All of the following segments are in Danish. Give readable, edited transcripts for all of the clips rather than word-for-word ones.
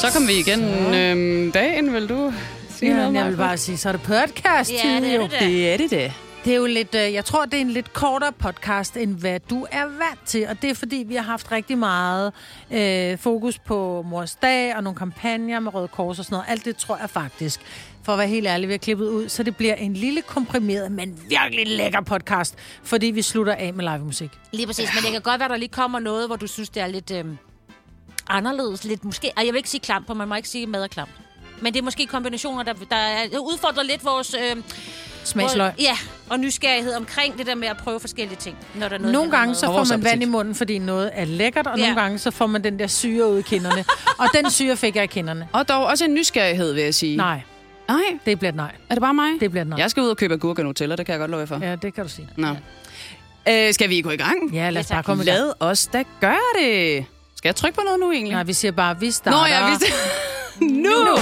Så kom vi igen dagen, vil du sige noget? Jeg vil bare sige, så er det podcast-tid. Ja, det er det. Det er det. Det er jo lidt, jeg tror, det er en lidt kortere podcast, end hvad du er vant til. Og det er, fordi vi har haft rigtig meget fokus på Mors Dag og nogle kampagner med Røde Kors og sådan noget. Alt det tror jeg faktisk, for at være helt ærlig, vi har klippet ud. Så det bliver en lille komprimeret, men virkelig lækker podcast, fordi vi slutter af med live musik. Lige præcis, men det kan godt være, der lige kommer noget, hvor du synes, det er lidt anderledes. Lidt måske, og jeg vil ikke sige klamt, for man må ikke sige mad og klamt. Men det er måske kombinationer, der udfordrer lidt vores... Smagsløg. Ja, og nysgerrighed omkring det der med at prøve forskellige ting. Når der er noget, nogle gange så får man appetit. vand i munden, fordi noget er lækkert, og nogle gange så får man den der syre ud i kinderne. Og den syre fik jeg i kinderne. Og dog også en nysgerrighed, vil jeg sige. Nej, Nej? det bliver et nej. Er det bare mig? Det bliver et nej. Jeg skal ud og købe agurk og Nutella, det kan jeg godt love jer for. Ja, det kan du sige. Nå. Skal vi gå i gang? Ja, lad os bare komme i gang. Lad os da gøre det. Skal jeg trykke på noget nu egentlig? Nej, vi siger bare, vi starter. Nå ja, nu!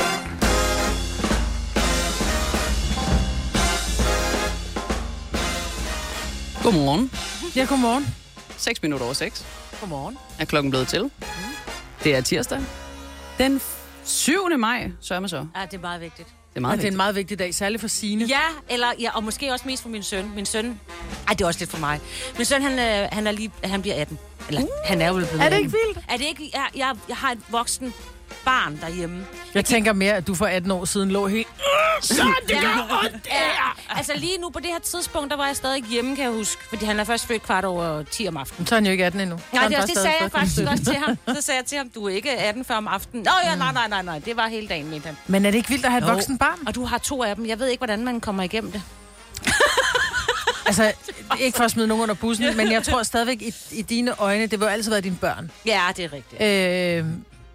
Godmorgen. Ja, godmorgen. 6 minutter over 6 Godmorgen. er klokken blevet til. Det er tirsdag. Den 7. maj, sørger man så. Ja, det er meget vigtigt. Det er meget Og det er en vigtigt. meget vigtig dag, særligt for Signe. Ja, og måske også mest for min søn. Min søn... Ej, det er også lidt for mig. Min søn, han bliver 18. Eller, han er jo blevet 18. Er det ikke vildt? Er det ikke... Jeg har et voksen barn derhjemme. Jeg tænker mere, at du for 18 år siden lå helt... Så det gør ondt der! Altså lige nu på det her tidspunkt, der var jeg stadig hjemme, kan jeg huske. Fordi han er først født 10:15 om aftenen. Så er han jo ikke 18 endnu. Nej, det sagde jeg faktisk også til ham. Så sagde jeg til ham, du er ikke 18 før om aftenen. Nå ja, nej. Det var hele dagen, mente han. Men er det ikke vildt at have et voksen barn? Og du har 2 af dem. Jeg ved ikke, hvordan man kommer igennem det. Altså, ikke for at smide nogen under bussen, men jeg tror stadigvæk i dine øjne, det vil jo altid være dine børn. Ja, det er rigtigt.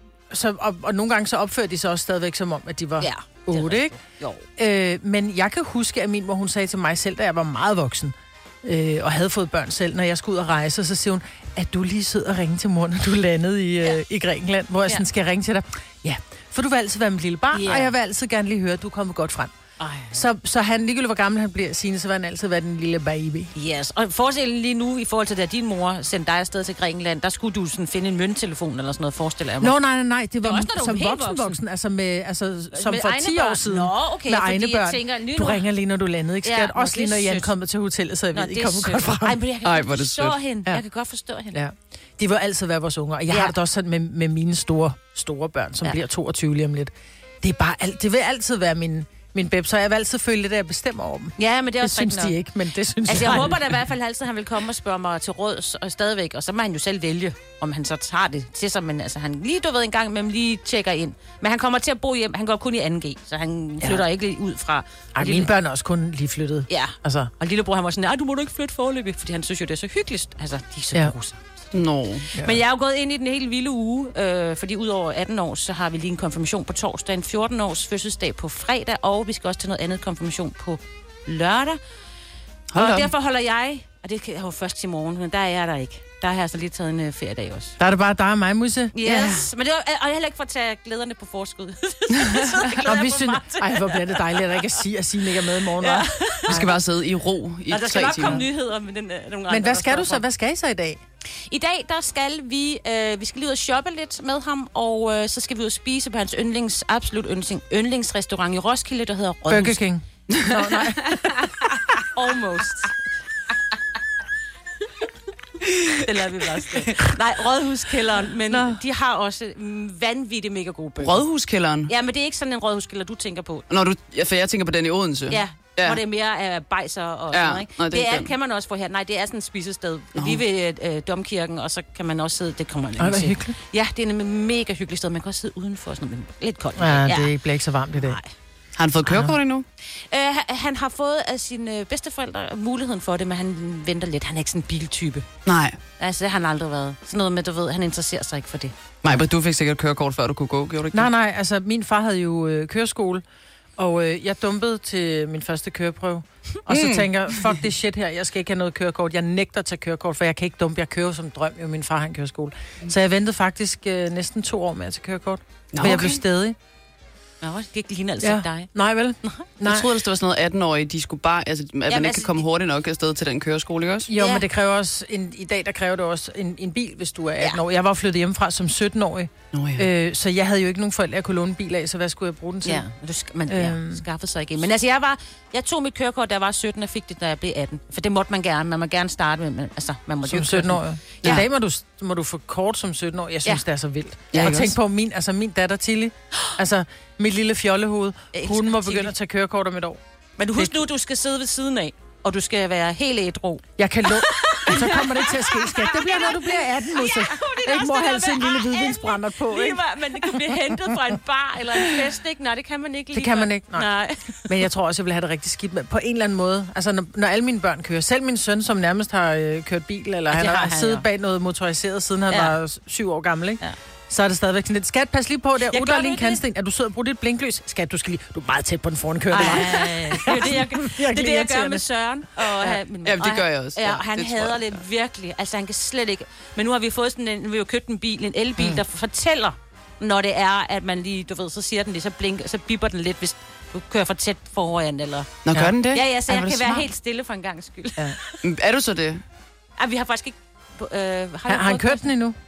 Og nogle gange så opførte de sig også stadigvæk som om, at de var 8, ikke? Jo. Men jeg kan huske, at min mor, hun sagde til mig selv, da jeg var meget voksen, og havde fået børn selv, når jeg skulle ud og rejse, så siger hun, at du lige sidder og ringer til mor, når du landede i Grækenland, hvor jeg sådan skal ringe til dig. Ja, for du vil altid være mit lille barn, og jeg vil altid gerne lige høre, at du er kommet godt frem. Så han, ligegyldigt hvor gammel han bliver, Signe, så vil han altid være den lille baby. Yes, og forskellen lige nu, i forhold til da din mor sendte dig afsted til Grækenland, der skulle du sådan finde en mønttelefon eller sådan noget, forestiller jeg mig. Nå, nej, det var også, som helt voksen, altså som med for 10 år siden. Nå, okay, med egne børn. Tænker, du ringer lige, når du landede, ikke skat? Ja, også lige, når Jan kommer til hotellet, så jeg ved, I kommer godt frem. Ej, men jeg kan godt forstå hende. Ja. Jeg kan godt forstå hende. Ja. De vil altid være vores unger, og jeg har det også sådan med mine store børn, som bliver 22 lige om lidt. Det er bare det vil altid være min beb, så jeg vil altid føle lidt, at jeg bestemmer over dem. Ja, men det er også synes de ikke, men det synes jeg håber da i hvert fald altid, at han vil komme og spørge mig til råds og stadigvæk, og så må han jo selv vælge, om han så tager det til sig, men altså han lige, en gang imellem lige tjekker ind. Men han kommer til at bo hjem, han går kun i 2G, så han flytter ikke ud fra... Ej, mine børn er også kun lige flyttet. Ja, altså. Og lillebror, han var sådan, du må ikke flytte forløbig, fordi han synes jo, det er så hyggeligt. Altså, de er så gode. Nå. Ja. Men jeg er jo gået ind i den helt vilde uge, fordi udover 18 år, så har vi lige en konfirmation på torsdag, en 14-års fødselsdag på fredag, og vi skal også til noget andet konfirmation på lørdag. Og derfor holder jeg, og det er jo først til morgen, men der er jeg der ikke. Der har jeg altså lige taget en feriedag også. Der er det bare dig og mig, Musse. Yes, ja. Men det var heller ikke for at tage glæderne på forskud. Og vi synes, hvor bliver det dejligt, at der ikke at sige ikke er med i morgen. Ja. Vi skal bare sidde i ro i 3 timer. Der skal nok komme nyheder med den nogle Men hvad skal du så? Hvad skal I så i dag? I dag, der skal vi skal lige ud og shoppe lidt med ham, og så skal vi ud og spise på hans absolut yndlingsrestaurant i Roskilde, der hedder Rødhus. Burger King. Nå, nej. Almost. Det lader vi bare stå. Nej, Rådhuskælderen, men de har også vanvittigt mega gode bøger. Rådhuskælderen? Ja, men det er ikke sådan en rådhuskælder, du tænker på. For jeg tænker på den i Odense. Ja. Hvor det er mere af bajser og sådan noget, ikke? Nej, det kan man også få her. Nej, det er sådan et spisested. Lige ved Domkirken, og så kan man også sidde... Det kommer man ikke til. Hyggeligt. Ja, det er en mega hyggeligt sted. Man kan også sidde udenfor, sådan noget, lidt koldt. Ja, det bliver ikke så varmt i dag. Nej. Har han fået kørekort endnu? Han har fået af sine bedsteforældre muligheden for det, men han venter lidt. Han er ikke sådan en biltype. Nej. Altså, det har han aldrig været. Sådan noget med, du ved, han interesserer sig ikke for det. Nej, men du fik sikkert kørekort, før du kunne gå, gjorde du ikke? Nej, altså min far havde jo køreskole, og jeg dumpede til min første køreprøve. Og så tænker jeg, fuck det shit her, jeg skal ikke have noget kørekort. Jeg nægter at tage kørekort, for jeg kan ikke dumpe. Jeg kører som drøm, jo min far har en køreskole. Så jeg ventede faktisk næsten 2 år med at tage kørekort. For jeg blev stædig. Nå, det ligner altså ikke dig. Nej, vel? Nej. Jeg troede, det var sådan noget 18-årige, de skulle bare... Altså, at man ikke kan komme hurtigt nok afsted til den køreskole, ikke også? Jo, men det kræver også... I dag, der kræver det også en bil, hvis du er 18 år. Jeg var flyttet hjemmefra som 17-årig. Så jeg havde jo ikke nogen forældre, jeg kunne låne en bil af, så hvad skulle jeg bruge den til? Ja, man skaffede sig ikke. Men altså, jeg tog mit kørekort, da jeg var 17, og fik det, da jeg blev 18. For det måtte man gerne. Man må gerne starte med... Altså, man må som 17-årig. Ja. I dag må du få kort som 17-årig. Jeg synes, det er så vildt. Og tænk på min datter Tilly, altså mit lille fjollehoved, hun må begynde at tage kørekort om et år. Men husk nu, du skal sidde ved siden af, og du skal være helt ædru. Jeg kan så kommer det ikke til at ske, skat. Det bliver, når du bliver 18, Musse. Ikke må have sådan en lille hvidvinsbrænder på, ikke? Men det kan blive hentet fra en bar eller en fest, ikke? Nej, det kan man ikke lige. Det kan man ikke, nej. Men jeg tror også, jeg vil have det rigtig skidt med. På en eller anden måde. Altså, når alle mine børn kører. Selv min søn, som nærmest har kørt bil, eller han har siddet bag noget motoriseret, siden han var 7 år gammel, ikke? Ja. Så er det stadigvæk sådan lidt, skat, pas lige på der, der er lige en kantsten. Er du sød og bruger dit blinklys? Skat, du er meget tæt på den foran kørende vej. Det er det, jeg gør med Søren. Ja, det gør jeg også. Ja, han hader det virkelig. Altså, han kan slet ikke. Men nu har vi fået sådan vi har jo købt en bil, en elbil, der fortæller, når det er, at man lige, du ved, så siger den lige, så blinker, så bipper den lidt, hvis du kører for tæt foran, eller... Nå, gør den det? Ja, så jeg kan være helt stille for en gang skyld. Ja. Er du så det? Ja, vi har faktisk ikke... har han kørt den endnu?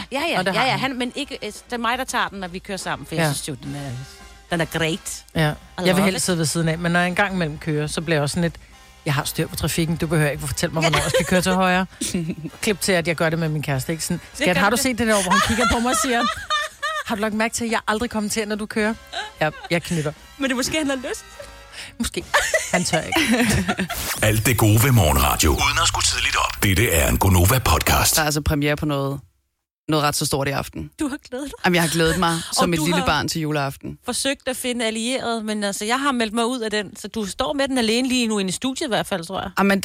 Ja. Men ikke, det er mig, der tager den, når vi kører sammen, for jeg synes jo, den er great. Ja. Jeg vil helst sidde ved siden af, men når jeg engang imellem kører, så bliver jeg også sådan lidt, jeg har styr på trafikken, du behøver ikke fortælle mig, hvornår jeg skal køre til højre. Klip til, at jeg gør det med min kæreste, ikke? Sådan, skat, har du set det der, hvor hun kigger på mig og siger, har du lagt mærke til, at jeg aldrig kommenterer, når du kører? Jeg knytter. Men det er måske, han har lyst. Måske. Han tør ikke. Alt det gode ved morgenradio. Uden at skulle tidligt op. Dette er en Gonova-podcast. Der er altså premiere på noget ret så stort i aften. Du har glædet dig? Jamen, jeg har glædet mig som et lille barn til juleaften. Forsøgt at finde allierede, men altså, jeg har meldt mig ud af den, så du står med den alene lige nu inde i studiet i hvert fald, tror jeg. Jamen,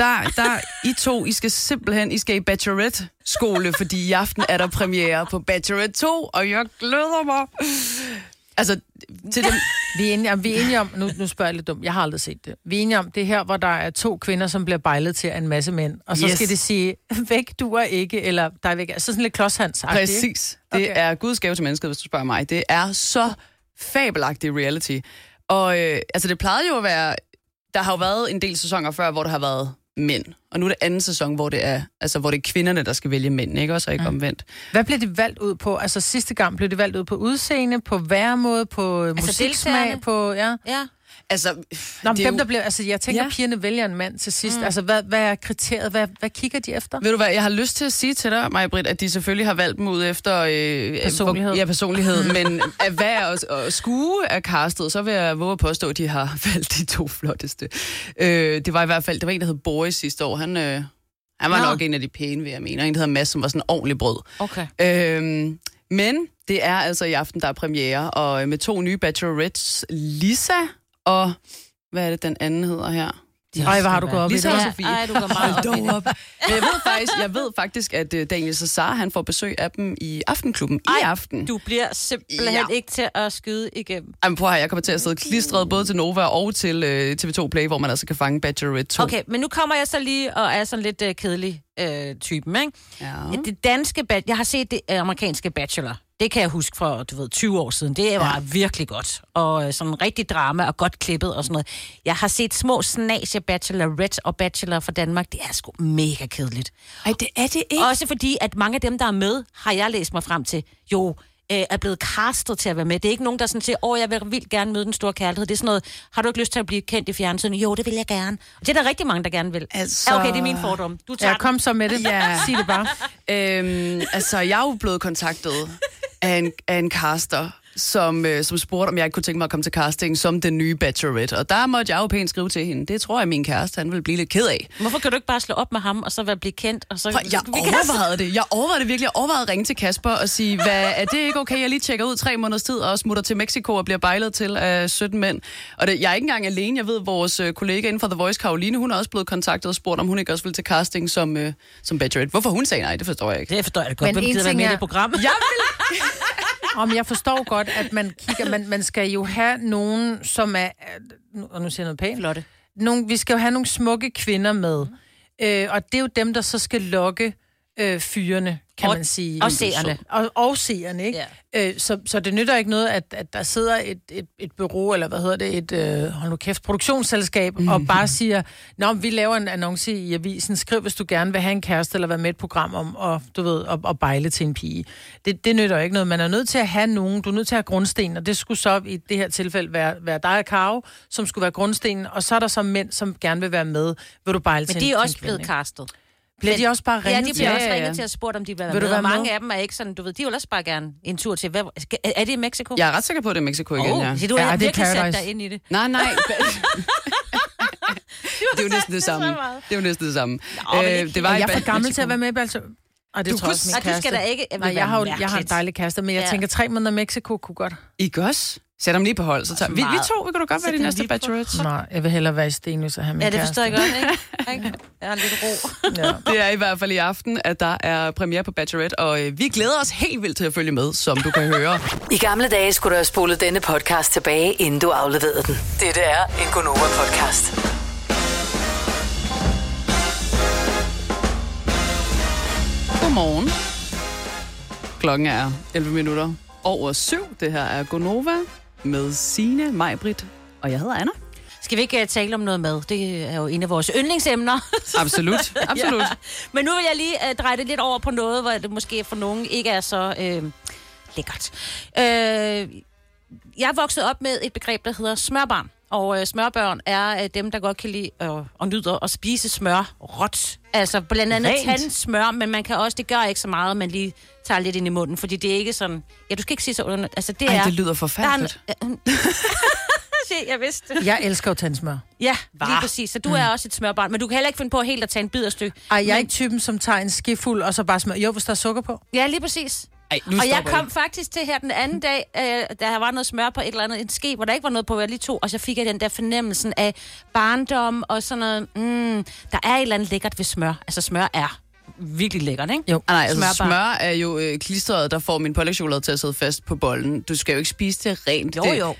I skal simpelthen, I skal i Bachelorette-skole, fordi i aften er der premiere på Bachelorette 2, og jeg glæder mig. Altså, til dem... Vi er enige om, nu spørger jeg lidt dumt, jeg har aldrig set det. Vi er enige om, det her, hvor der er 2 kvinder, som bliver bejlet til en masse mænd, og så skal det sige, væk du er ikke, eller der er væk. Så sådan lidt klodshands-agtigt. Præcis. Okay. Det er Guds gave til mennesket, hvis du spørger mig. Det er så fabelagtigt reality. Og altså, det plejede jo at være... Der har jo været en del sæsoner før, hvor der har været mænd. Og nu er det anden sæson, hvor det er kvinderne, der skal vælge mænd, ikke? Også ikke omvendt. Hvad blev det valgt ud på? Altså sidste gang blev det valgt ud på udseende, på væremåde, på musiksmag, på... Ja. Altså, der bliver, altså jeg tænker, pigerne vælger en mand til sidst. Altså, hvad er kriteriet? Hvad kigger de efter? Ved du hvad, jeg har lyst til at sige til dig, Maj-Britt, at de selvfølgelig har valgt dem ud efter... personlighed. Personlighed. Men hvad er skue er castet, så vil jeg våge at påstå, at de har valgt de 2 flotteste. Det var i hvert fald, det var en, der hed Boris sidste år. Han var nok en af de pæne, vil jeg mene. Og en, der hedder Mads, som var sådan ordentlig brød. Okay. Men det er altså i aften, der er premiere, og med 2 nye bachelorettes, Lisa og... Hvad er det, den anden hedder her? Ej, hvad har du gået op i det? Lisa og Sofie. Ej, du går meget op. Men jeg ved faktisk, at Daniel Cesar, han får besøg af dem i Aftenklubben i aften. Du bliver simpelthen ikke til at skyde igennem. Jamen prøv at jeg kommer til at sidde klistret både til Nova og til TV2 Play, hvor man altså kan fange Bachelorette 2. Okay, men nu kommer jeg så lige og er sådan lidt kedelig typen, ikke? Ja. Det danske jeg har set det amerikanske Bachelor. Det kan jeg huske fra, 20 år siden. Det var virkelig godt. Og sådan rigtig drama og godt klippet og sådan noget. Jeg har set små snasje Bachelorette og Bachelor fra Danmark. Det er sgu mega kedeligt. Ej, det er det ikke. Også fordi, at mange af dem, der er med, har jeg læst mig frem til, er blevet castet til at være med. Det er ikke nogen, der sådan siger, jeg vil vildt gerne møde den store kærlighed. Det er sådan noget, har du ikke lyst til at blive kendt i fjernsynet? Jo, det vil jeg gerne. Og det er der rigtig mange, der gerne vil. Altså... Okay, det er min fordom. Du tager kom så med det. Sig det bare. Jeg er jo blevet kontaktet af en caster, som spurgte, om jeg ikke kunne tænke mig at komme til casting som den nye Bachelorette. Og der måtte jeg jo pænt skrive til hende. Det tror jeg, min kæreste, han vil blive lidt ked af. Hvorfor kan du ikke bare slå op med ham, og så blive kendt? Og så... Jeg overvejede det. Jeg overvejede virkelig. Jeg overvejede at ringe til Kasper og sige, er det ikke okay, jeg lige tjekker ud 3 måneders tid og smutter til Mexico og bliver bejlet til af 17 mænd. Og jeg er ikke engang alene. Jeg ved, vores kollega inden for The Voice, Caroline, hun er også blevet kontaktet og spurgt, om hun ikke også vil til casting som Bachelorette. Hvorfor hun sagde nej, det forstår jeg ikke. Det forstår jeg godt. Men en ting er... program. Jeg vil... Jeg forstår godt, at man kigger, man skal jo have nogen, som er, og nu siger jeg noget pænt, flotte. Vi skal jo have nogle smukke kvinder med, og det er jo dem, der så skal lokke fyrene, kan man sige. Og seerne. Og seerne, ikke? Ja. Så det nytter ikke noget, at der sidder et bureau, eller hvad hedder det, et hold nu kæft, produktionsselskab, og bare siger, nå, vi laver en annonce i avisen, skriv, hvis du gerne vil have en kæreste, eller være med i et program om, og, du ved, at bejle til en pige. Det nytter ikke noget. Man er nødt til at have nogen, du er nødt til at have grundsten, og det skulle så i det her tilfælde være dig og Karo, som skulle være grundstenen, og så er der så mænd, som gerne vil være med, vil du bejle til en. Men de er også blevet castet. Bliver de også bare ringet til? Ja, de bliver også ringet til at spørge, om de vil være med. Og mange af dem er ikke sådan, du ved, de vil også bare gerne en tur til. Er det i Mexico? Jeg er ret sikker på, at det er Mexico igen, ja. Så du har virkelig sat dig ind i det. Nej. Det er jo næsten det samme. Det var jeg er for gammel til at være med i Bachelor. Og det tror jeg også, min kæreste. Du skal da ikke... Nej, jeg har en dejlig kæreste, men jeg tænker 3 måneder Mexico kunne godt. Ikke også? Sæt dem lige på hold, så tager vi to, vi kan du godt være de næste Bachelorette. Nej, jeg vil hellere være i Stenløs og have min kæreste. Ja, det forstår jeg godt, ikke? Jeg har lidt ro. Ja. Det er i hvert fald i aften, at der er premiere på Bachelorette, og vi glæder os helt vildt til at følge med, som du kan høre. I gamle dage skulle du have spolet denne podcast tilbage, inden du afleverede den. Dette er en Gonova-podcast. Godmorgen. Klokken er 11 minutter over 7. Det her er Gonova med Signe, Majbrit, og jeg hedder Anna. Skal vi ikke tale om noget mad? Det er jo en af vores yndlingsemner. Absolut. Ja. Men nu vil jeg lige dreje det lidt over på noget, hvor det måske for nogen ikke er så lækkert. Jeg er vokset op med et begreb, der hedder smørbarn. Og smørbørn er dem, der godt kan lide og nyder at spise smør råt. Altså blandt andet tandsmør, men man kan også, det gør ikke så meget, man lige tager lidt ind i munden, fordi det er ikke sådan... Ja, du skal ikke sige så under... Altså, det lyder forfærdeligt. Jeg vidste det. Jeg elsker jo tandsmør. Ja, lige præcis. Så du er også et smørbarn, men du kan heller ikke finde på helt at tage en bid af stykke. Ej, jeg er ikke typen, som tager en skefuld og så bare smør. Jo, hvis der er sukker på. Ja, lige præcis. Ej, og jeg kom faktisk til her den anden dag, da der var noget smør på et eller andet en ske, hvor der ikke var noget på, jeg lige tog, og så fik jeg den der fornemmelsen af barndom og sådan noget. Der er et eller andet lækkert ved smør. Altså smør er virkelig lækkert, ikke? Jo. Nej, altså smør er jo klistret, der får min pålægtschokolade til at sidde fast på bollen. Du skal jo ikke spise det rent. Jo.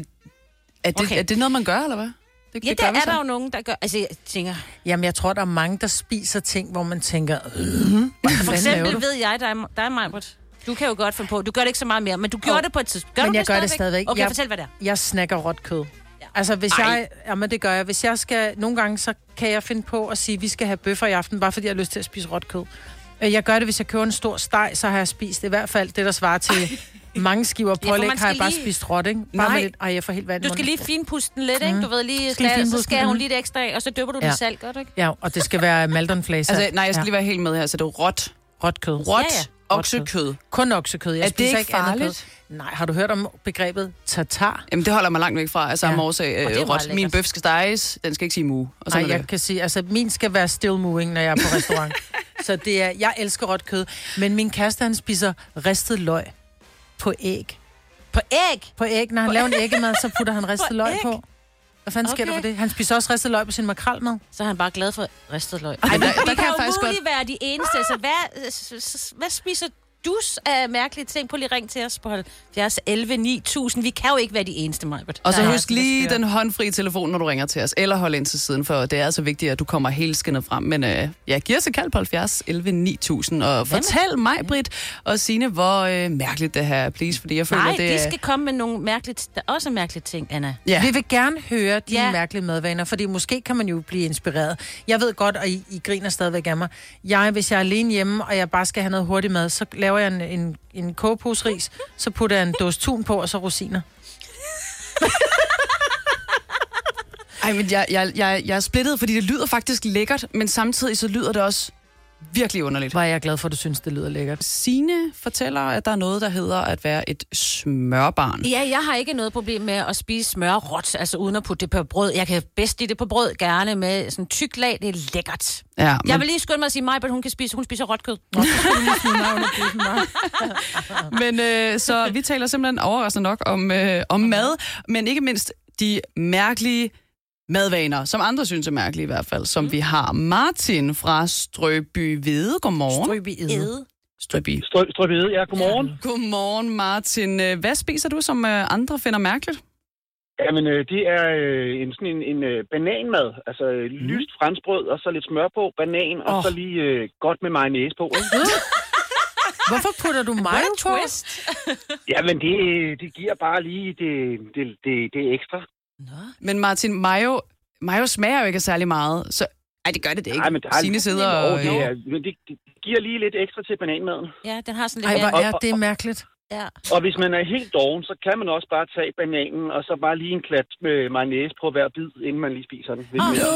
Er det noget, man gør, eller hvad? Det er der jo nogen, der gør. Altså, jeg tænker... Jamen, jeg tror, der er mange, der spiser ting, hvor man tænker... For eksempel ved jeg, der er Majbrit. Du kan jo godt finde på. Du gør det ikke så meget mere, men du gjorde det på et tidspunkt. Men jeg gør det stadigvæk. Okay, fortæl, hvad det er. Jeg snakker råt kød. Ja. Altså, hvis jeg... Jamen, det gør jeg. Hvis jeg skal... Nogle gange, så kan jeg finde på at sige, at vi skal have bøffer i aften, bare fordi jeg har lyst til at spise råt kød. Jeg gør det, hvis jeg køber en stor steg, så har jeg spist i hvert fald det, der svarer til... Mange skiver pålæg har jeg bare spist råt, ikke? Bare med lidt, jeg får helt vand. Du skal lige finpuste den lidt, ikke? Du ved lige, så skærer hun lidt ekstra af, og så døber du det salt, godt, ikke? Ja, og det skal være maldonflæser. Altså, nej, jeg skal lige være helt med her, så det er råt kød. Råt oksekød. Kun oksekød. Jeg er det ikke farligt? Nej, har du hørt om begrebet tartar? Jamen, det holder mig langt væk fra, af samme årsag. Råt. Min bøf skal steges, den skal ikke sige mu. Nej, jeg kan sige, altså min skal være still moving, når jeg er på restaurant. Så det er, jeg elsker råt kød, men min kæreste, han spiser ristet løg på æg. På æg? På æg. Når han laver en æggemad, så putter han ristet løg på. Hvad fanden sker der for det? Han spiser også ristet løg på sin makrelmad. Så er han bare glad for ristet løg. Ej, der kan jeg faktisk godt være de eneste. Så hvad spiser du af mærkelige ting? På lige ring til os på 70 11 9000. Vi kan jo ikke være de eneste, Majbert. Og så husk lige den håndfri telefon, når du ringer til os. Eller hold ind til siden, for det er altså vigtigt, at du kommer helt skinnet frem. Men giv os et kald på 70 11 9000. Og fortæl mig, Britt og Signe, hvor mærkeligt det her er, please. Fordi jeg føler, de skal komme med nogle mærkeligt, der er også mærkelige ting, Anna. Ja. Vi vil gerne høre dine mærkelige madvaner, fordi måske kan man jo blive inspireret. Jeg ved godt, og I griner stadigvæk af mig. Hvis jeg er alene hjemme, og jeg bare skal have noget hurtigt mad, så laver jeg en kogepose ris, så putter jeg en dåse tun på, og så rosiner. Ej, men jeg er splittet, fordi det lyder faktisk lækkert, men samtidig så lyder det også virkelig underligt. Hvor er jeg glad for, at du synes, det lyder lækkert. Signe fortæller, at der er noget, der hedder at være et smørbarn. Ja, jeg har ikke noget problem med at spise smør råt, altså uden at putte det på brød. Jeg kan bedst lide det på brød, gerne med sådan tyk lag, det er lækkert. Ja, men... Jeg vil lige skynde mig at sige, Majbert, hun spiser råt kød. Men så vi taler simpelthen overraskende nok om mad, men ikke mindst de mærkelige madvaner, som andre synes er mærkelige i hvert fald, som vi har. Martin fra Strøby Hvide. Godmorgen. Strøby Hvide, ja, godmorgen. Godmorgen, Martin. Hvad spiser du, som andre finder mærkeligt? Jamen, det er sådan en bananmad. Altså lyst franskbrød, og så lidt smør på, banan, og så lige godt med mayonnaise på. Hvorfor putter du mayo på? Jamen, det giver bare lige det ekstra. Nå. Men Martin, mayo smager jo ikke særlig meget, så... Ej, det gør det ikke. Ej, men Signe sidder og... Det giver lige lidt ekstra til bananmaden. Ja, den har sådan lidt... Ej, hvor er det mærkeligt. Ja. Og hvis man er helt doven, så kan man også bare tage bananen, og så bare lige en klat med mayonnaise på hver bid, inden man lige spiser den.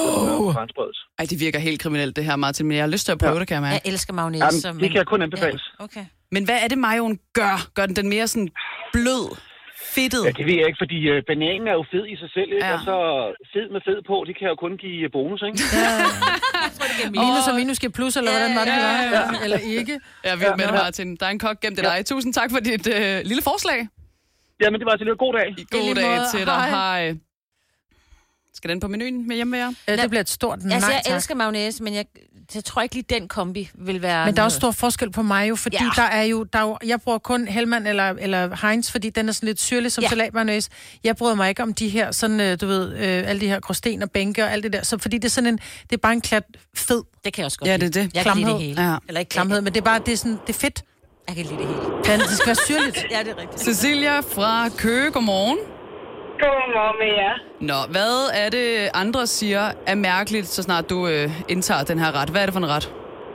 Ej, det virker helt kriminelt, det her, Martin, men jeg har lyst til at prøve det, kan jeg mærke. Jeg elsker mayonnaise. Jamen, det kan jeg kun anbefales. Ja, okay. Men hvad er det, mayoen gør? Gør den mere sådan blød, fedtet? Ja, det ved jeg ikke, fordi bananen er jo fed i sig selv, ikke? Ja. Og så fed med fed på, det kan jo kun give bonus, ikke? Ja. Minus og minus giver plus, eller hvordan var det, ja. Eller ikke? Ja, vi er med, Martin. Der er en kok gemt i dig. Tusind tak for dit lille forslag. Jamen, det var til en god dag. God dag til dig. Hej. Skal den på menuen med hjemme med jer? Det bliver et stort nej, jeg elsker mayonnaise, men jeg tror ikke lige den kombi vil være... Men der er også stor forskel på mayo, fordi der er jo... Jeg bruger kun Hellmann eller Heinz, fordi den er sådan lidt syrlig som salatmayonnaise. Jeg bryder mig ikke om de her, sådan, du ved, alle de her gråsten og bænke og alt det der. Så fordi det er sådan det er bare en klat fed. Det kan jeg også godt lide. Ja, det er det. Jeg kan lide det hele. Ja. Eller ikke klamhed, men det er bare, det er fedt. Jeg kan lide det hele. Det skal være syrligt. Ja, det er rigtigt. Cecilia fra Køge, godmorgen. Godmorgen med jer. Nå, hvad er det, andre siger er mærkeligt, så snart du indtager den her ret? Hvad er det for en ret?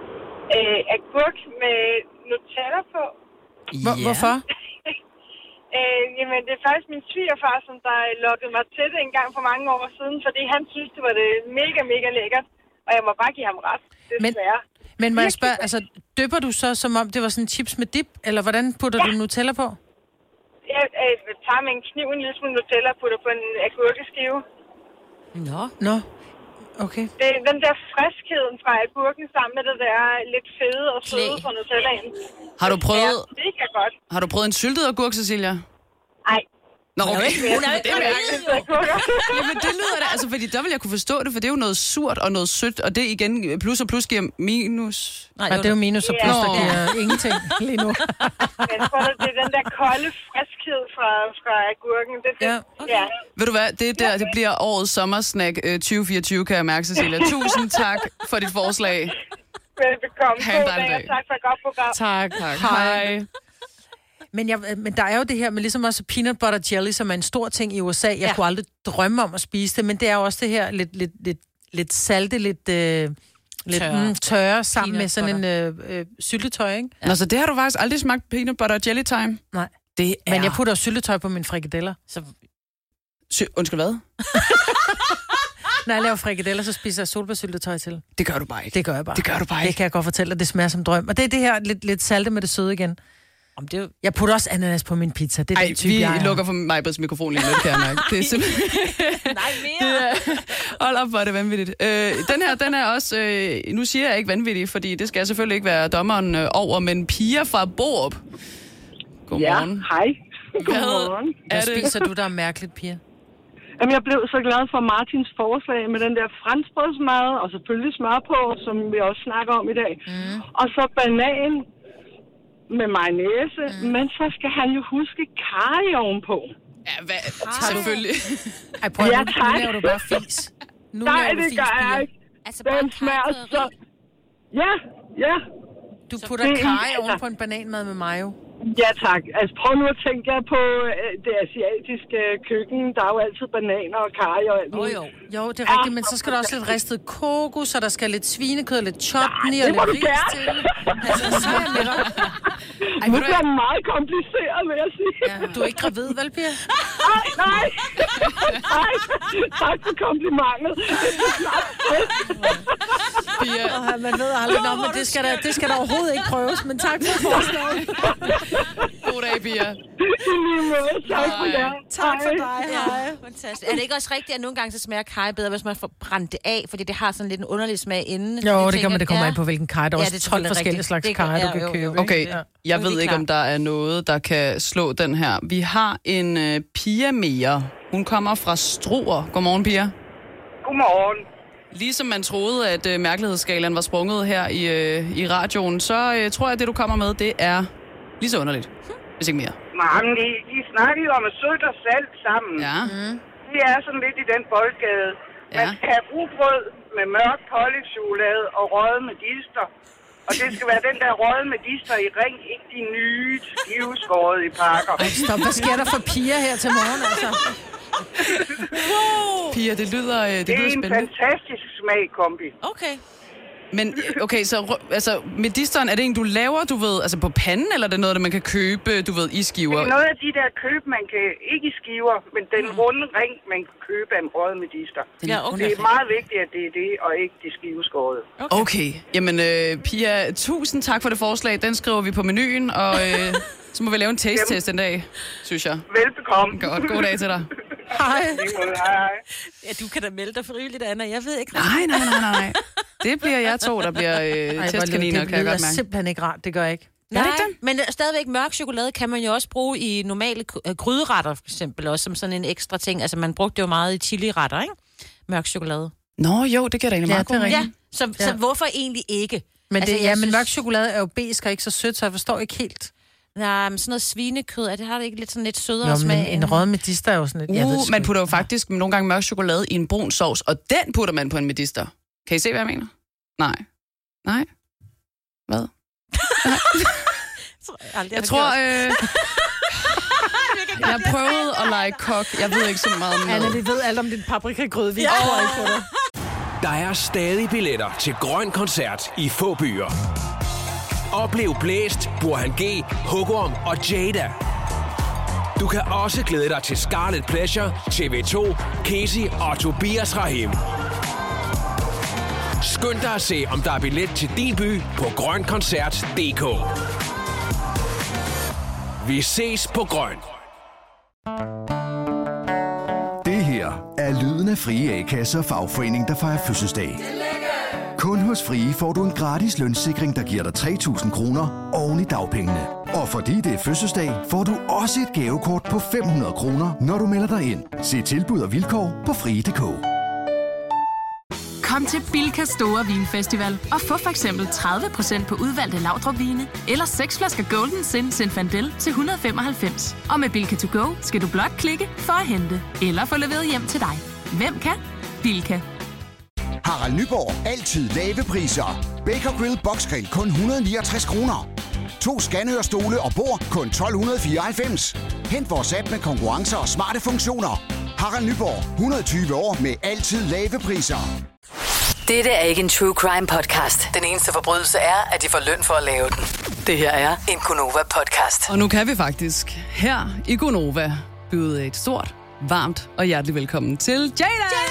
Agurk med Nutella på. Hvorfor? Jamen, det er faktisk min svigerfar, som der lokkede mig til det en gang for mange år siden, fordi han synes, det var det mega, mega lækkert. Og jeg må bare give ham ret, desværre. Men må jeg spørge, altså, dypper du så, som om det var sådan chips med dip, eller hvordan putter du Nutella på? Jeg tager med en kniv en lille smule Nutella og putter på en agurkeskive. Nå. Okay. Det er den der friskheden fra agurken sammen med det der lidt fede og søde fra Nutellaen. Har du prøvet... Det er godt. Har du prøvet en syltet agurk, Cecilia? Nej. Nå, okay. Hun er ikke Jamen, det lyder da, altså, fordi der vil jeg kunne forstå det, for det er jo noget surt og noget sødt, og det igen, plus og plus giver minus. Nej, det er jo minus og plus, der giver ingenting lige nu. Jeg tror, det er den der kolde friskhed fra agurken. Ja. Ved du hvad, det bliver årets sommersnack 2024, kan jeg mærke, Cecilia. Tusind tak for dit forslag. Velbekomme. God dag, og tak for et godt program. Tak. Hej. Men der er jo det her med ligesom også peanut butter jelly, som er en stor ting i USA. Jeg kunne aldrig drømme om at spise det, men det er jo også det her lidt salte, lidt tørre sammen med sådan en syltetøj, ikke? Nå, så det har du faktisk aldrig smagt peanut butter jelly time? Nej. Det er... Men jeg putter syltetøj på mine frikadeller. Så... Undskyld, hvad? Når jeg laver frikadeller, så spiser jeg solbærsyltetøj til. Det gør du bare ikke. Det gør jeg bare. Det gør du bare ikke. Det kan jeg godt fortælle dig, det smager som drøm. Og det er det her lidt salte med det søde igen. Jeg putter også ananas på min pizza. Det er den type, vi lukker for Majbrits mikrofon lige lidt, kan jeg mærke. Det er simpelthen... Nej, mere! Hold op, hvor er det vanvittigt. Den er også... nu siger jeg ikke vanvittig, fordi det skal jeg selvfølgelig ikke være dommeren over, men Pia fra Borup. Godmorgen. Ja, hej. Godmorgen. Hvad spiser du, der er mærkeligt, Pia? Jamen, jeg blev så glad for Martins forslag med den der franskbrødsmad, og selvfølgelig smør på, som vi også snakker om i dag. Og så banan med mayonnaise, men så skal han jo huske karry ovenpå. Ja, selvfølgelig. Ej, prøv nu laver du bare fis. Nej, det gør jeg ikke. Altså, den smager så... Ja. Du putter karry oven på en bananmad med mayo. Ja, tak. Altså, prøv nu at tænke jer på det asiatiske køkken. Der er jo altid bananer og karry og alt muligt. Jo, det er rigtigt, men så skal der også lidt ristet kokos, og der skal lidt svinekød, lidt chutney og lidt ris til. Altså, så er jeg lidt op. Nu bliver den meget kompliceret, vil jeg sige. Ja, du er ikke gravid, vel, Pia? Nej. Tak for komplimentet. Pia. Man ved aldrig noget, men det skal der overhovedet ikke prøves, men tak for forslaget. God dag, Pia. Tak for jer. Tak for dig. Hej. Fantastisk. Er det ikke også rigtigt, at nogle gange så smager karry bedre, hvis man får brændt det af, fordi det har sådan lidt en underlig smag inden? Jo, det kommer an på, hvilken karry. Der er også 12 forskellige slags karry, du kan købe. Okay, jeg ved ikke, om der er noget, der kan slå den her. Vi har en Pia mere. Hun kommer fra Struer. Godmorgen, Pia. Godmorgen. Ligesom man troede, at mærkelighedsskalaen var sprunget her i radioen, så tror jeg, at det, du kommer med, det er lige så underligt. Hvis ikke mere. Men de snakker jo om sødt og salt sammen. Ja. de er sådan lidt i den boldgade. Man skal have rugbrød med mørk pålægschokolade og røget medister. Og det skal være den der røget medister i ring, ikke de nye skiveskåret i pakker. Stop, hvad sker der for piger her til morgen, altså? Wow. Pia, det lyder spændende. Det er en fantastisk smag-kombi. Okay. Men, okay, så altså, medisteren, er det en, du laver, du ved, altså på panden, eller er det noget, man kan købe, du ved, i skiver? Det er noget af de der køb, man kan ikke i skiver, men den runde ring, man kan købe af en røget medister. Ja, okay. Det er meget vigtigt, at det er det, og ikke de skiveskårede. Okay. Jamen, Pia, tusind tak for det forslag. Den skriver vi på menuen, og så må vi lave en taste-test en dag, synes jeg. Velbekomme. Godt. God dag til dig. Hej. Hej. Ja, du kan da melde dig frivilligt, Anna. Jeg ved ikke. Nej. Det bliver jeg to, der bliver testkaniner, kan jeg godt mærke. Det er simpelthen ikke rart, det gør jeg ikke. Nej, men stadigvæk mørk chokolade kan man jo også bruge i normale gryderetter, for eksempel, også som sådan en ekstra ting. Altså, man brugte det jo meget i chili-retter, ikke? Mørk chokolade. Nå jo, det kan da egentlig meget godt. Ja, så hvorfor egentlig ikke? Men, altså, men mørk chokolade er jo besk og ikke så sødt, så jeg forstår ikke helt. Nej, men sådan noget svinekød, det har det ikke lidt sådan lidt sødere smag? Men en rød medister er jo sådan lidt... man putter jo faktisk nogle gange mørk chokolade i en brun sovs, og den putter man på en medister. Kan I se, hvad jeg mener? Nej. Hvad? Jeg tror, jeg prøvede at lege kok. Jeg ved ikke så meget om Anna, vi ved alt om din paprikagryde. Vi tror ikke på det. Der er stadig billetter til Grøn Koncert i få byer. Oplev Blæst, Burhan G, Hugorm og Jada. Du kan også glæde dig til Scarlet Pleasure, TV2, Casey og Tobias Rahim. Skynd dig at se, om der er billet til din by på grønkoncert.dk. Vi ses på Grøn. Det her er lyden af Frie A-kasse og fagforening, der fejrer fødselsdag. Kun hos Frie får du en gratis lønssikring, der giver dig 3.000 kroner oven i dagpengene. Og fordi det er fødselsdag, får du også et gavekort på 500 kroner, når du melder dig ind. Se tilbud og vilkår på frie.dk. Kom til Bilka Store Vinfestival og få for eksempel 30% på udvalgte Laudrup-vine eller 6 flasker Golden Sin Zinfandel til 195. Og med Bilka To Go skal du blot klikke for at hente eller få leveret hjem til dig. Hvem kan? Bilka. Harald Nyborg. Altid lave priser. Baker Grill Boxgrill kun 169 kroner. 2 Scanhørstole og bord kun 1294. Hent vores app med konkurrencer og smarte funktioner. Harald Nyborg. 120 år med altid lave priser. Dette er ikke en true crime podcast. Den eneste forbrydelse er, at de får løn for at lave den. Det her er en Gonova podcast. Og nu kan vi faktisk her i Gonova byde et stort, varmt og hjertelig velkommen til Jada!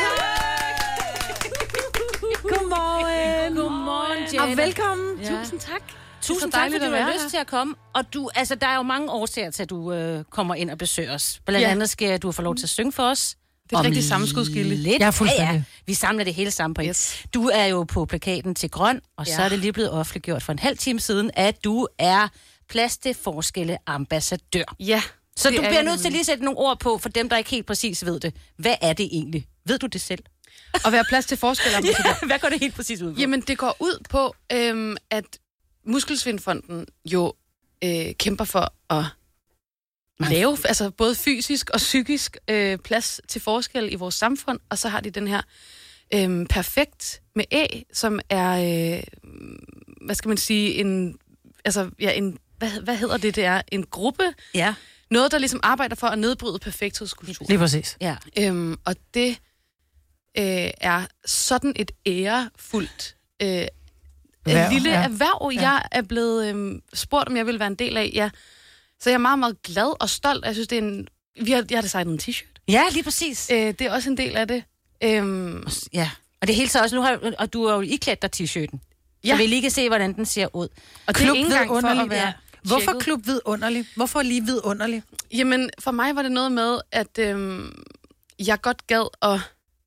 Godmorgen, Jada. Og velkommen. Ja. Tusind tak. Tusind tak, fordi du har lyst til at komme. Og du, altså, der er jo mange årsager til, at du kommer ind og besøger os. Blandt andet skal du få lov til at synge for os. Det er rigtig sammenskudskilde. Jeg er fuldstændig. Ja. Vi samler det hele sammen på en. Du er jo på plakaten til Grøn, og så er det lige blevet offentliggjort for en halv time siden, at du er Plads til Forskelle ambassadør. Ja. Så du bliver nødt til lige at sætte nogle ord på, for dem, der ikke helt præcis ved det. Hvad er det egentlig? Ved du det selv? At være Plads til Forskelle ambassadør. Ja, hvad går det helt præcis ud på? Jamen, det går ud på, at Muskelsvindfonden jo kæmper for at lave, altså både fysisk og psykisk plads til forskel i vores samfund, og så har de den her Perfekt med Æ, som er, hvad skal man sige, en, hvad hedder det, det er en gruppe, noget, der ligesom arbejder for at nedbryde perfekthedskultur. Lige præcis. Ja. Og det er sådan et ærefuldt lille erhverv, jeg er blevet spurgt, om jeg vil være en del af. Ja. Så jeg er meget, meget glad og stolt. Jeg synes, det er en... Jeg har designet en t-shirt. Ja, lige præcis. Det er også en del af det. Ja, og det hele så også... og du har jo iklædt dig t-shirten. Så vi lige kan se, hvordan den ser ud. Og det er ikke engang for at være... Hvorfor Klub Vidunderlig? Hvorfor lige Vidunderlig? Jamen, for mig var det noget med, at jeg godt gad at...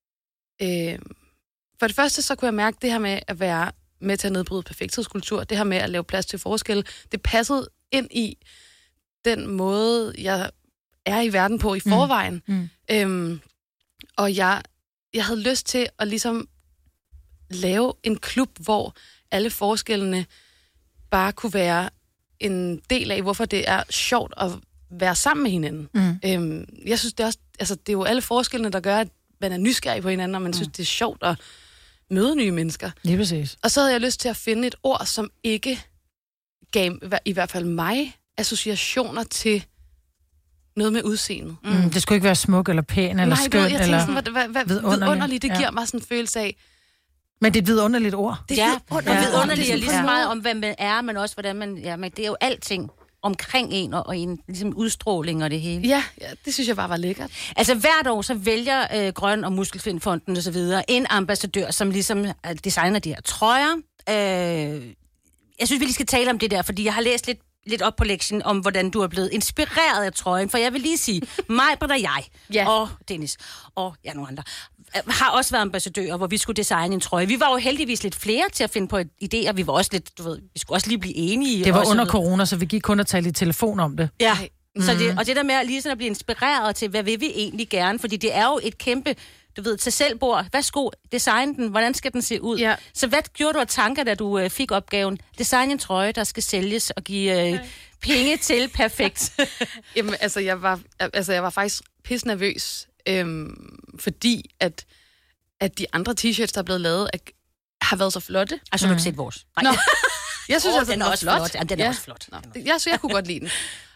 for det første, så kunne jeg mærke det her med at være med til at nedbryde perfekthedskultur, det her med at lave plads til forskel, det passede ind i den måde, jeg er i verden på i forvejen. Og jeg havde lyst til at ligesom lave en klub, hvor alle forskellene bare kunne være en del af, hvorfor det er sjovt at være sammen med hinanden. Jeg synes, det er også altså, det er jo alle forskellene, der gør, at man er nysgerrig på hinanden, og man synes, det er sjovt at møde nye mennesker. Lige præcis. Og så havde jeg lyst til at finde et ord, som ikke gav, i hvert fald mig, associationer til noget med udseendet. Det skulle ikke være smuk eller pæn eller skøn. Nej, jeg tænkte sådan, vidunderligt, det giver mig sådan en følelse af... Men det er et vidunderligt ord. Det er vidunderligt, lige så meget om, hvad man er, men også hvordan man... Ja, men det er jo alting omkring en, og en ligesom udstråling og det hele. Ja, det synes jeg bare var lækkert. Altså hvert år, så vælger Grøn- og Muskelsvindfonden og så videre en ambassadør, som ligesom designer de her trøjer. Jeg synes, vi lige skal tale om det der, fordi jeg har læst lidt op på lektien om, hvordan du er blevet inspireret af trøjen. For jeg vil lige sige, mig, og jeg, og Dennis, og nogle andre, har også været ambassadører, hvor vi skulle designe en trøje. Vi var jo heldigvis lidt flere til at finde på idéer. Vi var også lidt, vi skulle også lige blive enige. Det var under corona, så vi gik kun og talte i telefon om det. Ja, så det der med lige sådan at blive inspireret til, hvad vil vi egentlig gerne? Fordi det er jo et kæmpe, til selvbord. Værsgo, design den. Hvordan skal den se ud? Ja. Så hvad gjorde du af tanker, da du fik opgaven? Design en trøje, der skal sælges og give penge til perfekt. Jamen, altså, jeg var faktisk pissenervøs, fordi at de andre t-shirts, der er blevet lavet, har været så flotte. Altså, du har ikke set vores. Nå, jeg synes, den er også flot. Ja, den er også flot. Så jeg kunne godt lide den.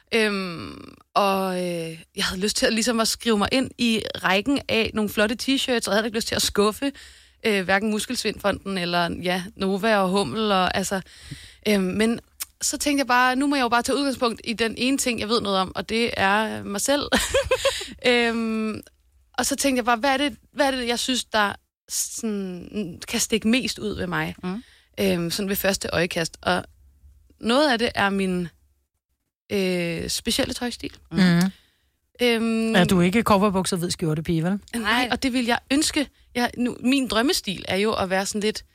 Jeg havde lyst til at, ligesom at skrive mig ind i rækken af nogle flotte t-shirts, og jeg havde ikke lyst til at skuffe hverken Muskelsvindfonden eller Nova og Hummel. Men så tænkte jeg bare, nu må jeg jo bare tage udgangspunkt i den ene ting, jeg ved noget om, og det er mig selv. Og så tænkte jeg bare, hvad er det jeg synes, der sådan, kan stikke mest ud ved mig? Sådan ved første øjekast. Og noget af det er min specielle tøjstil. Er du ikke coverbukser hvid skjorte pige, vel? Nej, og det vil jeg ønske. Min drømmestil er jo at være sådan lidt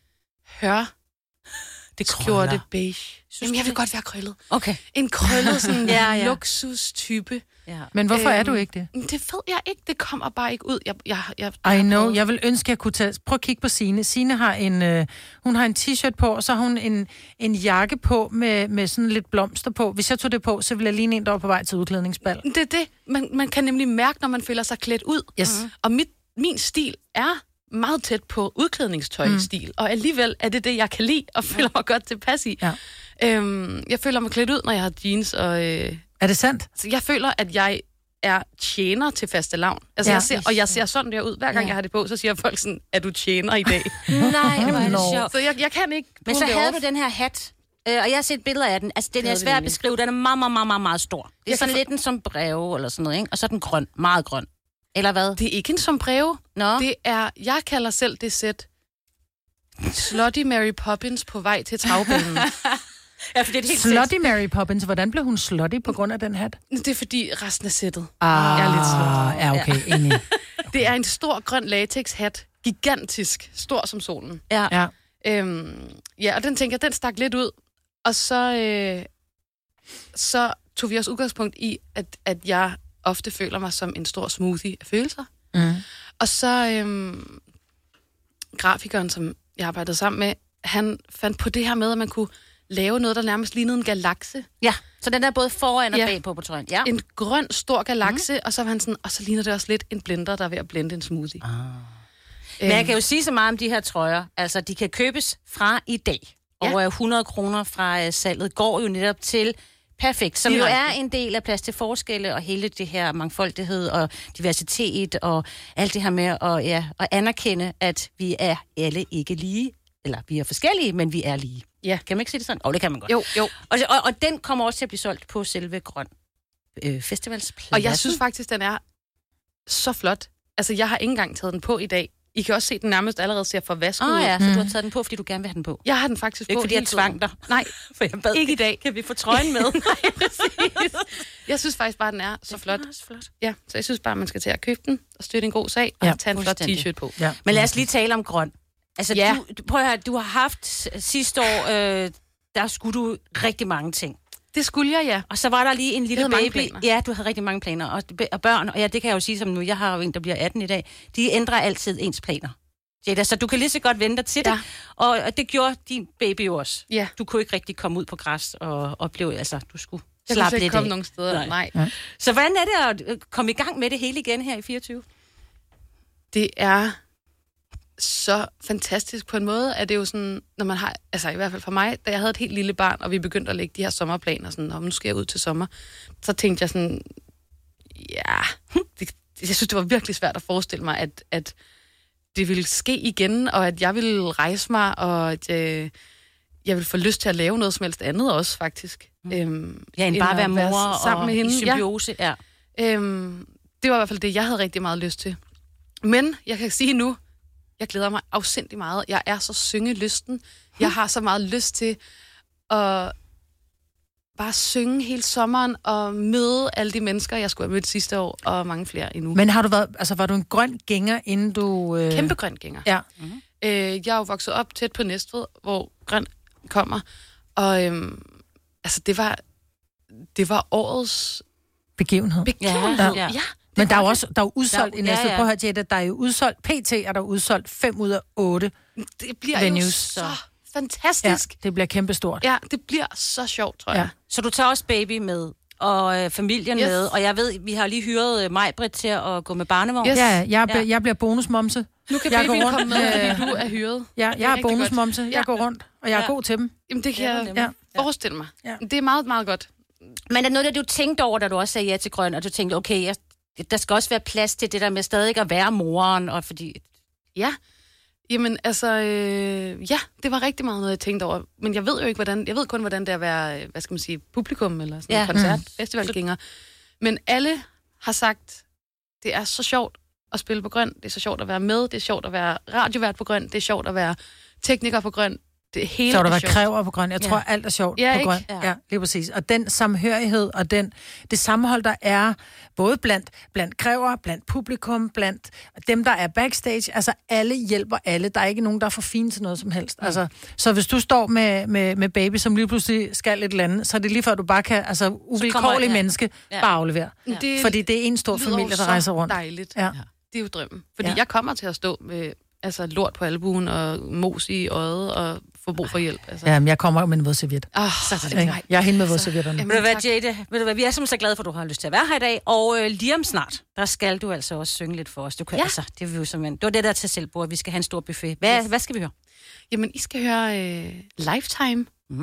skjorte beige. Jamen, jeg vil godt være krøllet. Okay. En krøllet sådan luksus-type. Ja. Men hvorfor er du ikke det? Det ved jeg ikke. Det kommer bare ikke ud. I know. Jeg vil ønske, at jeg kunne tage... Prøv at kigge på Signe. Signe har hun har en t-shirt på, og så har hun en jakke på med sådan lidt blomster på. Hvis jeg tog det på, så ville jeg ligne en, der var på vej til udklædningsbal. Det er det. Man kan nemlig mærke, når man føler sig klædt ud. Yes. Og min stil er meget tæt på udklædningstøjstil. Og alligevel er det, jeg kan lide, og føler mig godt tilpas i. Ja. Jeg føler mig klædt ud, når jeg har jeans og... Er det sandt? Så jeg føler, at jeg er tjener til fastelavn. Altså, jeg ser sådan der ud. Hver gang jeg har det på, så siger folk sådan, er du tjener i dag? Nej, hvor er det sjovt. Så jeg kan ikke... Men så havde du den her hat, og jeg har set billeder af den. Altså, den er svær at beskrive. Den er meget, meget, meget, meget stor. Det er sådan lidt en sombrero eller sådan noget, ikke? Og så er den grøn. Meget grøn. Eller hvad? Det er ikke en sombrero. Nå. Det er... Jeg kalder selv det sæt Slutty Mary Poppins på vej til travbanen. Ja, for det er et helt slutty Mary Poppins. Hvordan blev hun slutty på grund af den hat? Det er fordi resten af sættet er lidt slutty. Ja, okay, enig. Det er en stor grøn latex-hat. Gigantisk. Stor som solen. Ja. Og den tænker jeg, den stak lidt ud. Og så tog vi også udgangspunkt i, at jeg ofte føler mig som en stor smoothie af følelser. Og så grafikeren, som jeg arbejdede sammen med, han fandt på det her med, at man kunne lave noget, der nærmest lignede en galakse. Ja, så den er både foran og bagpå på trøjen. Ja. En grøn, stor galakse, og så var han sådan, og så ligner det også lidt en blender, der er ved at blende en smoothie. Men jeg kan jo sige så meget om de her trøjer. Altså, de kan købes fra i dag. Over 100 kroner fra salget går jo netop til Perfekt, som jo er en del af Plads til Forskelle og hele det her mangfoldighed og diversitet og alt det her med at anerkende, at vi er alle ikke lige. Eller vi er forskellige, men vi er lige. Ja. Kan man ikke sige det sådan? Det kan man godt. Jo. Og den kommer også til at blive solgt på selve Grøn Festivalspladsen. Og jeg synes faktisk, den er så flot. Altså, jeg har ikke engang taget den på i dag. I kan også se, den nærmest allerede ser forvasket ud. Ja, så du har taget den på, fordi du gerne vil have den på. Jeg har den faktisk på. Ikke fordi jeg tvang dig. Nej, for jeg bad, ikke i dag. Kan vi få trøjen med? Nej, præcis. Jeg synes faktisk bare, den er så flot. flot. Ja, så jeg synes bare, man skal til at købe den og støtte en god sag og tage en flot t-shirt på. Ja. Men lad os lige tale om grøn. Altså, prøv at høre, du har haft sidste år, der skulle du rigtig mange ting. Det skulle jeg, ja. Og så var der lige en lille baby. Ja, du havde rigtig mange planer. Og børn, og det kan jeg jo sige som nu, jeg har jo en, der bliver 18 i dag, de ændrer altid ens planer. Jada, så du kan lige så godt vente til det. Og det gjorde din baby også. Ja. Du kunne ikke rigtig komme ud på græs og opleve, altså du skulle slappe ikke lidt komme af. nogen steder. Nej. Ja. Så hvordan er det at komme i gang med det hele igen her i 24? Det er så fantastisk på en måde, at det er jo sådan, når man har, altså i hvert fald for mig, da jeg havde et helt lille barn, og vi begyndte at lægge de her sommerplaner, sådan, nu skal jeg ud til sommer, så tænkte jeg sådan, ja, jeg synes, det var virkelig svært at forestille mig, at det ville ske igen, og at jeg ville rejse mig, og at jeg ville få lyst til at lave noget som helst andet også, faktisk. End bare være mor sammen med hende. I symbiose, ja. Det var i hvert fald det, jeg havde rigtig meget lyst til. Men jeg kan sige nu, jeg glæder mig afsindig meget. Jeg er så syngelysten. Jeg har så meget lyst til at bare synge hele sommeren og møde alle de mennesker, jeg skulle have mødt sidste år, og mange flere endnu. Men har du været, altså var du en grøn gænger, inden du... Kæmpe grøn gænger. Ja. Mm-hmm. Jeg er jo vokset op tæt på Næstved, hvor grøn kommer. Og altså, det var årets begivenhed. Ja. Men der er jo udsolgt i Næstved. Prøv at høre, Jada, der er jo udsolgt, PT er der udsolgt 5 ud af 8 det bliver venues. Jo så fantastisk. Ja, det bliver kæmpestort. Ja, det bliver så sjovt, tror jeg. Så du tager også baby med, og familien med, og jeg ved, vi har lige hyret Maj-Britt til at gå med barnevogn. Yes. Ja, jeg bliver bonusmomse. Nu kan babyen komme med, fordi du er hyret. Ja, jeg er bonusmomse. Jeg går rundt, og jeg er god til dem. Jamen, det kan jeg forestille mig. Ja. Det er meget, meget godt. Men er det noget, du tænkte over, da du også sagde ja til grøn, og du tænkte, okay, der skal også være plads til det der med stadig at være moren, og fordi... Ja, jamen altså, ja, det var rigtig meget noget, jeg tænkte over. Men jeg ved jo ikke, hvordan... Jeg ved kun, hvordan det er at være, hvad skal man sige, publikum eller sådan en koncert, festivalgænger. Men alle har sagt, det er så sjovt at spille på grøn, det er så sjovt at være med, det er sjovt at være radiovært på grøn, det er sjovt at være tekniker på grøn. Det hele så der var sjovt. Kræver på grøn. Jeg tror, alt er sjovt på grøn. Ja, lige præcis. Og den samhørighed og det sammenhold, der er både blandt Kræver, blandt publikum, blandt dem, der er backstage. Altså, alle hjælper alle. Der er ikke nogen, der er for fine til noget som helst. Altså, så hvis du står med baby, som lige pludselig skal et eller andet, så er det lige før, du bare kan, altså, uvilkårlig menneske, bare aflevere. Ja. Fordi det er en stor familie, der rejser rundt. Dejligt. Ja. Det er jo drømmen. Fordi jeg kommer til at stå med lort på albuen og mos i øjet og få brug for hjælp. Altså. Jamen, jeg kommer jo med en vådserviet. Jeg er hende med vådservietterne. Ved du hvad, Jade? Ved du hvad, vi er simpelthen så glade for, at du har lyst til at være her i dag. Og lige om snart, der skal du altså også synge lidt for os. Du kan, altså, det var det der til selvbord, at vi skal have en stor buffet. Hvad skal vi høre? Jamen, I skal høre Lifetime.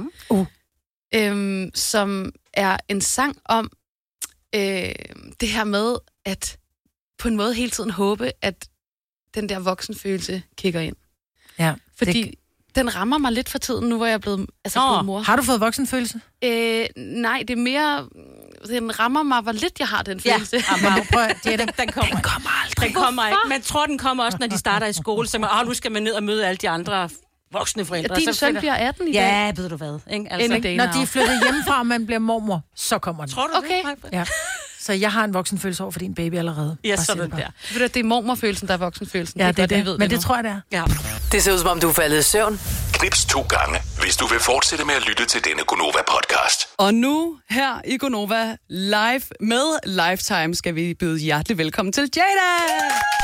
Som er en sang om det her med at på en måde hele tiden håbe, at den der voksenfølelse kigger ind. Ja. Fordi den rammer mig lidt for tiden, nu hvor jeg er blevet, blevet mor. Har du fået voksenfølelse? Nej, det er mere... Den rammer mig, hvor lidt jeg har den følelse. Ja, den kommer aldrig. Den kommer ikke. Man tror, den kommer også, når de starter i skole. Så nu skal man ned og møde alle de andre voksne forældre. Din søn bliver 18 i dag. Ja, ved du hvad. Ikke? Altså, når de er flyttet hjemmefra, og man bliver mormor, så kommer den. Tror du det? Ja. Så jeg har en voksenfølelse over for din baby allerede. Ja, sådan der. Det er mormorfølelsen, der er voksenfølelsen. Ja, det ved men det tror jeg, det er. Ja. Det ser ud som om, du er faldet i søvn. Knips 2 gange, hvis du vil fortsætte med at lytte til denne Gonova-podcast. Og nu her i Gonova live med Lifetime skal vi byde hjertelig velkommen til Jada!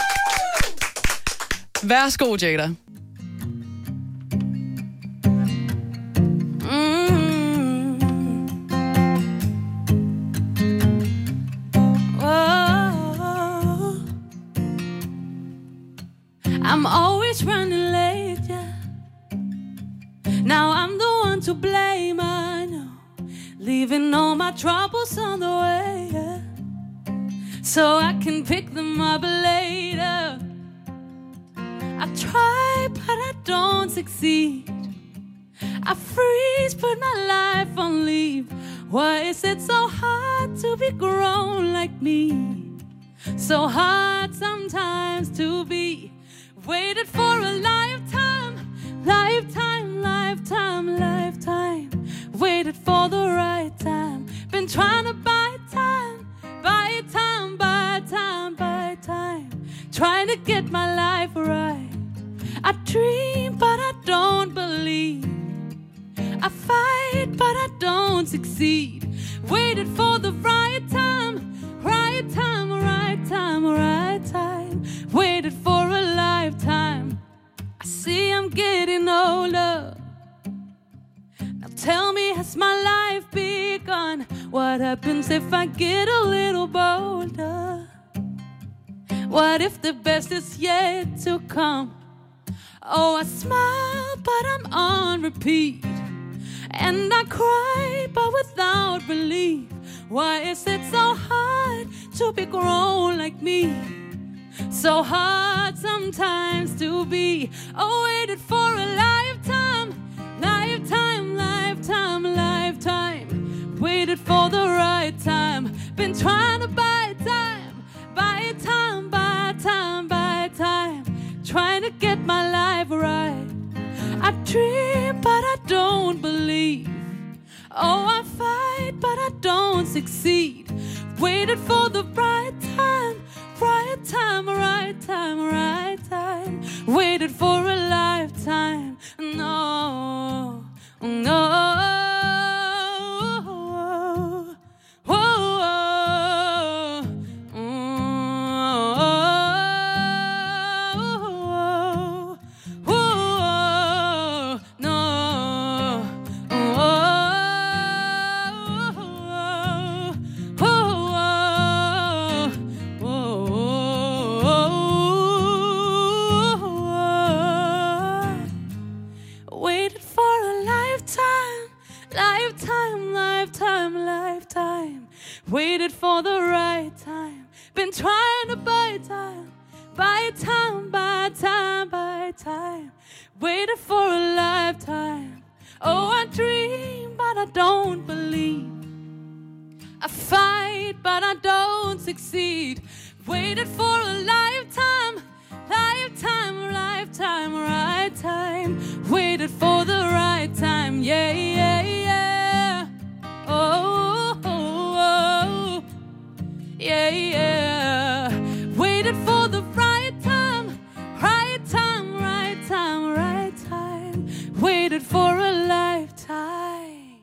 Værsgo, Jada. I'm always running late, yeah. Now I'm the one to blame, I know. Leaving all my troubles on the way, yeah. So I can pick them up later. I try, but I don't succeed. I freeze, put my life on leave. Why is it so hard to be grown like me? So hard sometimes to be. Waited for a lifetime, lifetime, lifetime, lifetime. Waited for the right time. Been trying to buy time, buy time, buy time, buy time. Trying to get my life right. I dream, but I don't believe. I fight, but I don't succeed. Waited for the right time, right time, right time, right time. Waited for a lifetime. I see I'm getting older. Now tell me, has my life begun? What happens if I get a little bolder? What if the best is yet to come? Oh, I smile, but I'm on repeat. And I cry, but without relief. Why is it so hard to be grown like me? So hard sometimes to be. Oh, waited for a lifetime, lifetime, lifetime, lifetime. Waited for the right time. Been trying to buy time, buy time, buy time, buy time. Trying to get my life right. I dream, but I don't believe. Oh, I fight, but I don't succeed. Waited for the right time, right time, right time, right time. Waited for a lifetime. No, no. Waited for the right time. Been trying to buy time, buy time, buy time, buy time. Waited for a lifetime. Oh, I dream, but I don't believe. I fight, but I don't succeed. Waited for a lifetime, lifetime, lifetime, right time. Waited for the right time, yeah, yeah, yeah. Oh, oh, oh, yeah, yeah. Waited for the right time, right time, right time, right time. Waited for a lifetime.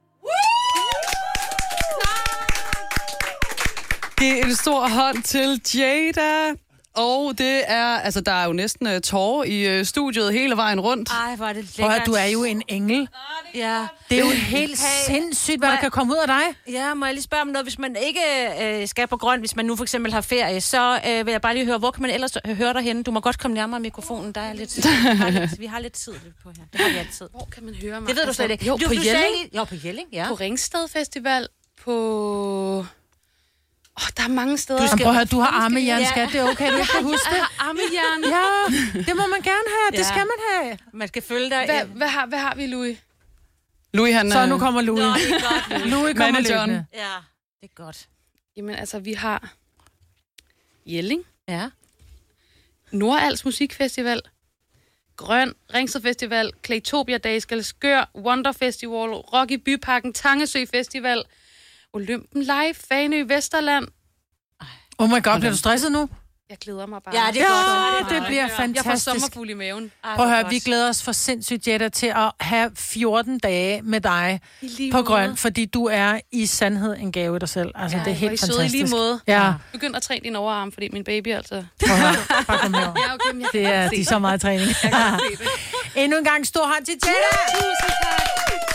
Det er en stor hånd til Jada. Og det er, altså der er jo næsten tårer i studiet hele vejen rundt. Ej, hvor er det lækkert. Du er jo en engel. Ja. Det er jo helt sindssygt, hvad der kan komme ud af dig. Ja, må jeg lige spørge om noget? Hvis man ikke skal på grøn, hvis man nu for eksempel har ferie, så vil jeg bare lige høre, hvor kan man ellers høre dig henne? Du må godt komme nærmere mikrofonen, der er lidt, vi har lidt tid på her. Det har vi altid. Hvor kan man høre mig? Det ved du slet ikke. Jo, på Jelling. Jo, på Jelling, ja. På Ringsted Festival, på... der er mange steder. Du skal prøve at høre, du har armejern, skat. Det er okay, du ikke kan huske det. Armejern. Ja, det må man gerne have. Det skal man have. Man skal følge dig. Hvad har vi, Louis? Louis, han... Så nu kommer Louis. Nå, det er godt. Louis kommer løbende. Ja, det er godt. Jamen, altså, vi har Jelling. Ja. Nordals Musikfestival. Grøn, Ringsted Festival, Claytopia Days, Skør, Wonder Festival, Rock i Byparken, Tangesø Festival, Olympen Live, Fanø, Vesterland. Oh my god, bliver du stresset nu? Jeg glæder mig bare. Ja, det er godt. Det bliver fantastisk. Jeg får sommerfugl i maven. Prøv at høre, vi glæder os for sindssygt, Jada, til at have 14 dage med dig på Grøn, fordi du er i sandhed en gave i dig selv. Altså, det er helt fantastisk. I lige måde. Ja. Begynd at træne din overarm, fordi min baby altså... Prøv at høre, bare kom herover. Ja, okay, det er de så meget træning. Endnu en gang stor hånd til Jada. Tusind tak.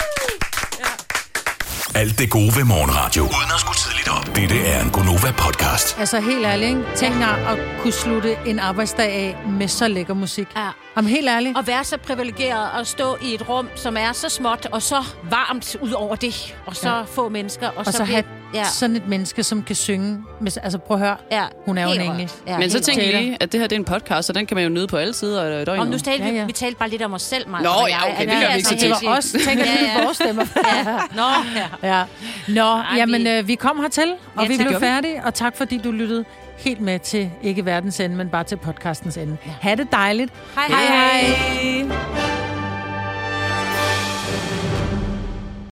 Alt det gode ved morgenradio. Uden at skulle tidligt op. Dette er en Gonova-podcast. Altså helt ærligt, ikke? Tænk dig at kunne slutte en arbejdsdag af med så lækker musik. Ja. Jamen helt ærligt. Og være så privilegeret at stå i et rum, som er så småt og så varmt ud over det. Og så få mennesker. Og så have sådan et menneske, som kan synge. Altså prøv at høre, hun er jo en engel. Ja, men så tænk lige, at det her det er en podcast, så den kan man jo nyde på alle sider af døgnet. Og nu talte vi talte bare lidt om os selv, Maja. Nå, ja, okay, det gør vi ikke så tit. Det var os, tænker vi vores stemmer. Nå, jamen vi kom hertil, og vi blev færdige. Og tak fordi du lyttede helt med til ikke verdens ende, men bare til podcastens ende. Ha' det dejligt. Hej.